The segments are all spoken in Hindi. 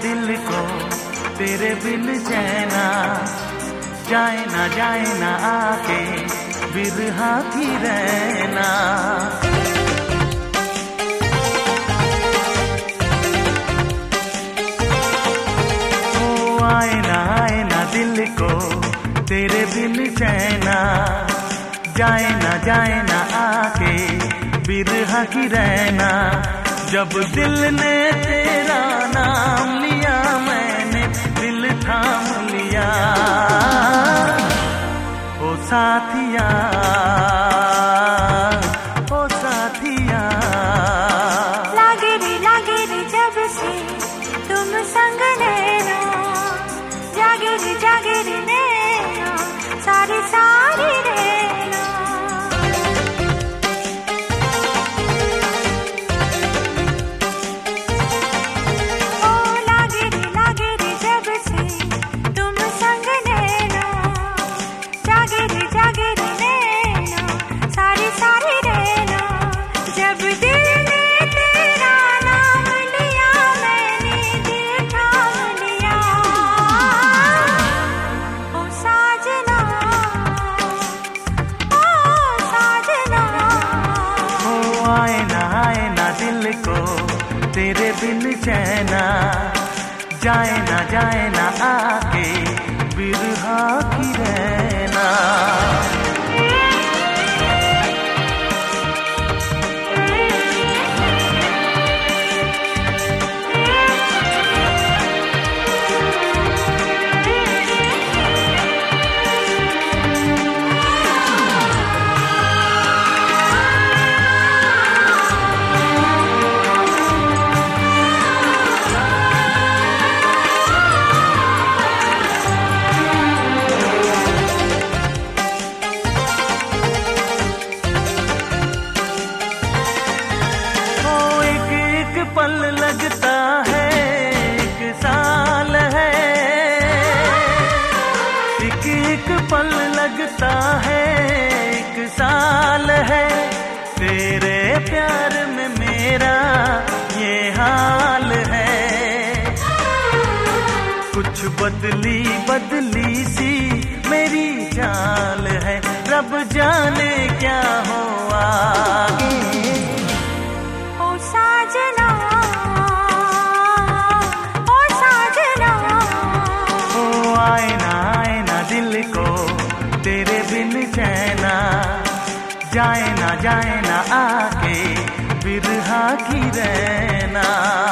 दिल को तेरे बिन चैना, जाए ना आके बिरहा की रहना। आए ना दिल को तेरे बिन चैना, जाए ना आके बिरहा की रहना। जब दिल ने तेरा नाम लिया मैंने दिल थाम लिया। ओ साथिया, ओ साथिया, लागे रे जब से तुम संग नैना, जागे रे नैना सारी रहना। ओ लागे रे जब से तुम संग नैना, जागे रे नैना सारी रहना। जब दिल ने तेरा नाम लिया मैंने दिल थाम लिया। ओ साजना, ओ साजना, ओ आए ना दिल को तेरे बिन चैना, जाए ना आके बिरहा की रहना। पल लगता है एक साल है, एक पल लगता है एक साल है। तेरे प्यार में मेरा ये हाल है। कुछ बदली सी मेरी चाल है, रब जाने क्या हो आगे। ओ साजना, ओ साजना, ओ आए ना दिल को तेरे बिन चैना, जाए ना आके बिरहा की रहना।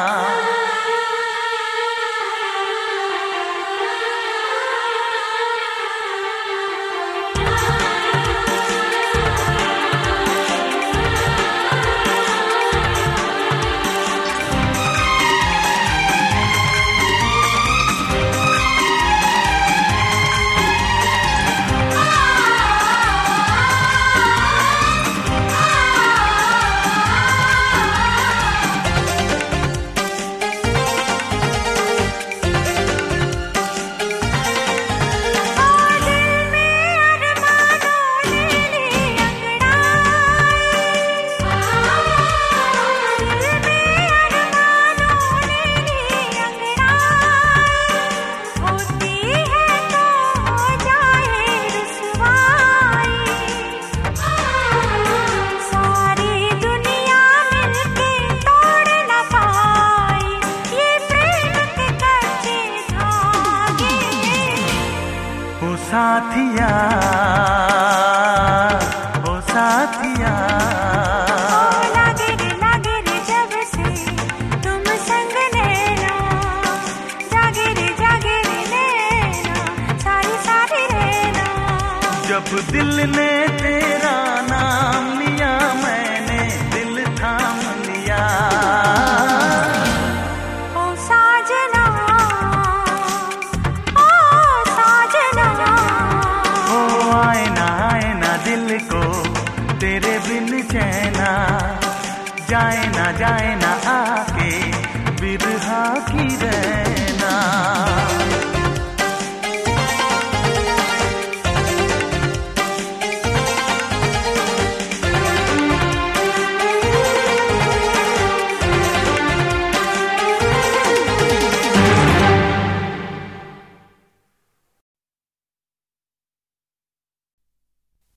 साथिया, ओ साथिया, ओ लागे रे जब से तुम संग नैना, जागे रे नैना सारी रहना। जब दिल ने तेरा नाम लिया मैंने दिल थाम लिया। ओ साजना, ओ साजना, ओ आए ना दिल को तेरे बिन चैना, जाए ना आके बिरहा की रहना।